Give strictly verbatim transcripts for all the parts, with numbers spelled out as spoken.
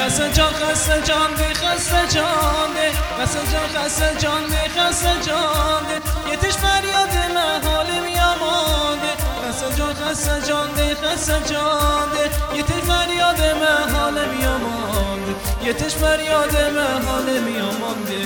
خسته جان خسته جان دی خسته جان دی خسته جان خسته جان دی خسته جان دی یتش فریاد من حالم یامان دی خسته جان خسته جان دی خسته جان دی یتش فریاد من حالم یامان دی یتش فریاد من حالم یامان دی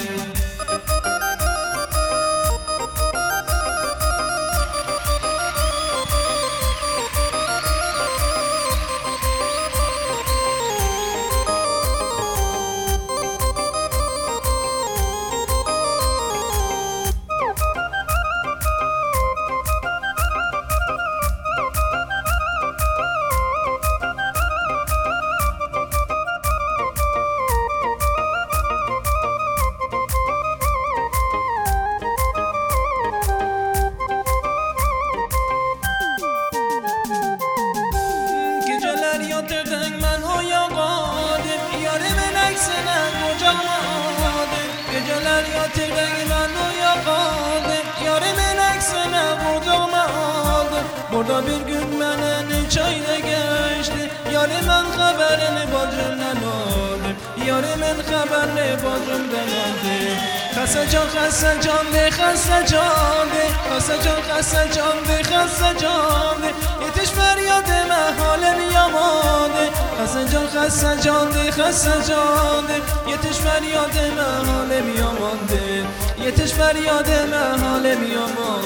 تردنگ من و یا قادم یاره من اکسنم کجا مادم یه جلال یا تردنگ من و یا قادم یاره من اکسنم کجا مادم بردا bir gün mənə çayda geçti yare mən xəbərini bacımdan aldım yare mən xəbərini bacımdan aldım xəstə can xəstə can de xəstə can de xəstə can xəstə can de xəstə can de yetiş fəryadımə halım yamandır xəstə can xəstə can de xəstə can de yetiş fəryadımə halım yamandır yetiş fəryadımə halım yamandır